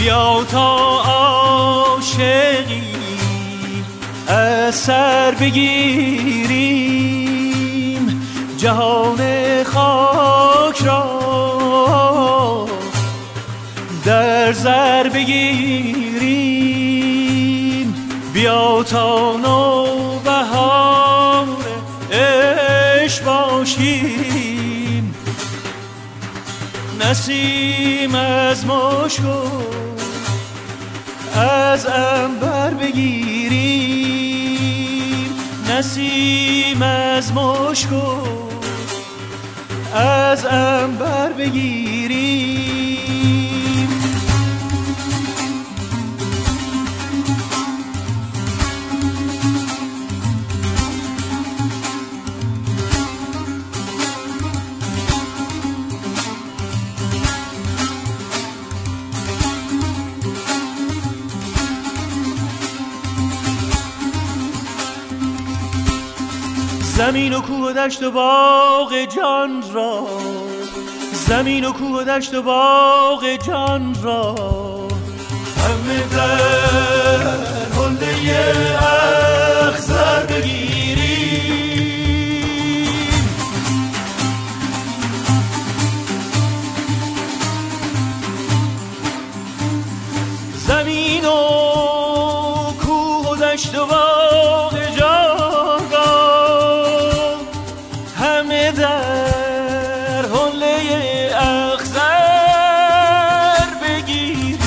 بیا تا عاشقی از سر بگیریم جهان خاک را در زر بگیریم. بیا تا نوبهار عشق باشیم، نسیم از مشک از عنبر بگیریم، نسیم از مشک از عنبر بگیریم. زمین و کوه و دشت و باغ جان را، زمین و کوه و دشت و باغ جان را همه در حله اخضر بگیریم. زمین و کوه و دشت و باغ جان را همه در حله اخضر بگیریم.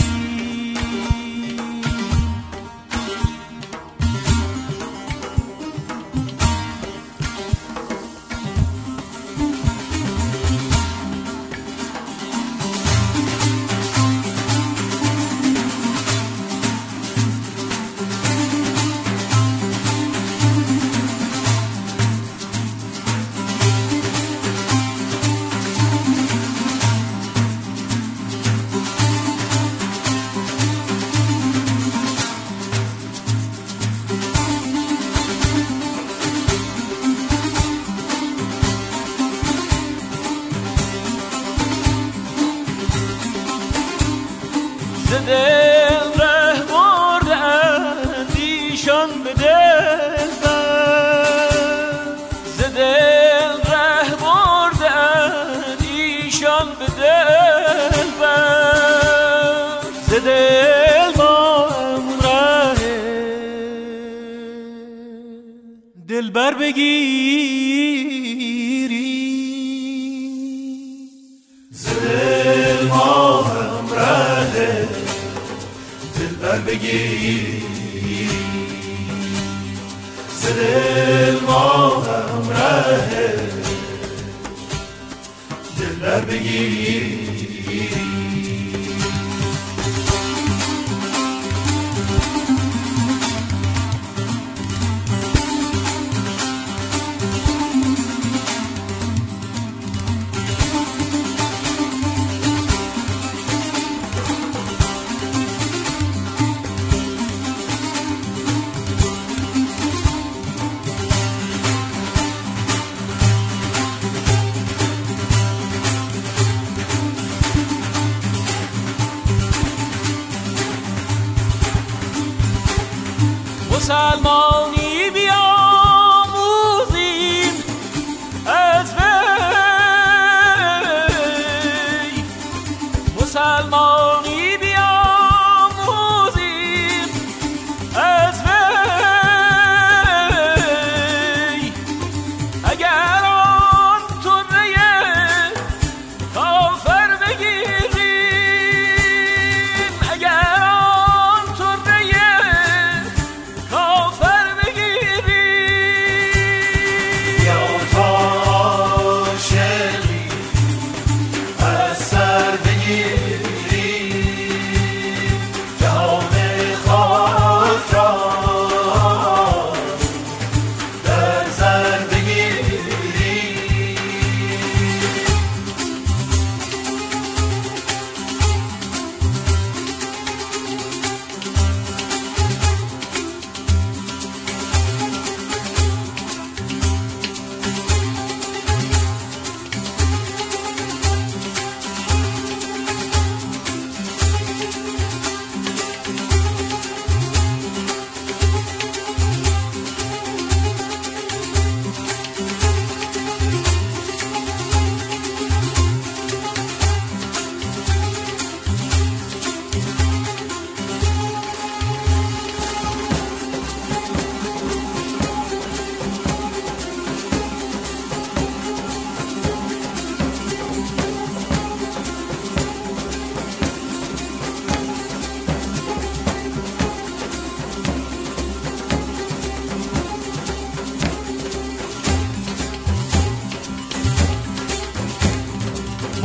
ز دل ره برده اندیشان به دل بر، ز دل ره برده اندیشان به دل بر، ز دل ما همون ره دلبر بگیریم. ز دل ما هم ره دلبر بگیریم، ز دل ما هم ره دلبر بگیریم. مسلمانی بیاموزیم از وی، مسلمانی بیاموزیم از وی. اگر آن طره کافر بگیریم، اگر آن طره کافر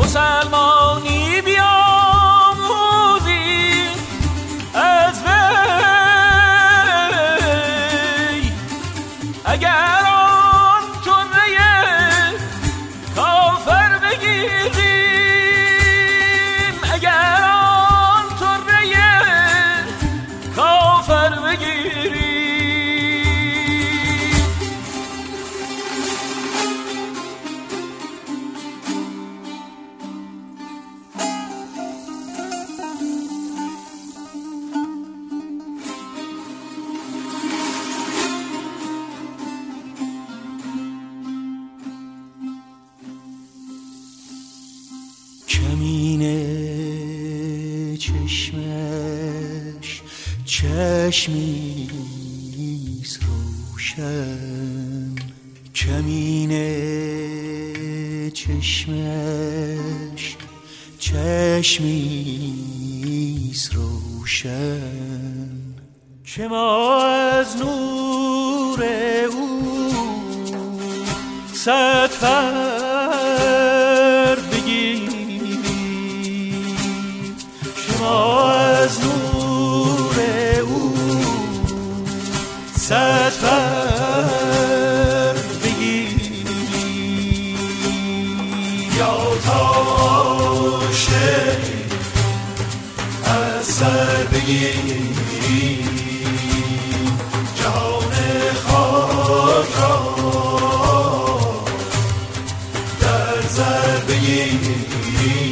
مسلمانی بیاموزی از وی، اگر آن تنه کافر بگیریم، اگر آن تنه کافر بگیریم. کمین چشمش چشمیست روشن، کمین چشمش چشمیست روشن، که ما از نور او صد فرد بگیریم، که ما از نور او صد فرد بگیریم. یا تاشته از سر بگیریم، جهان خاک را در سر بگیریم.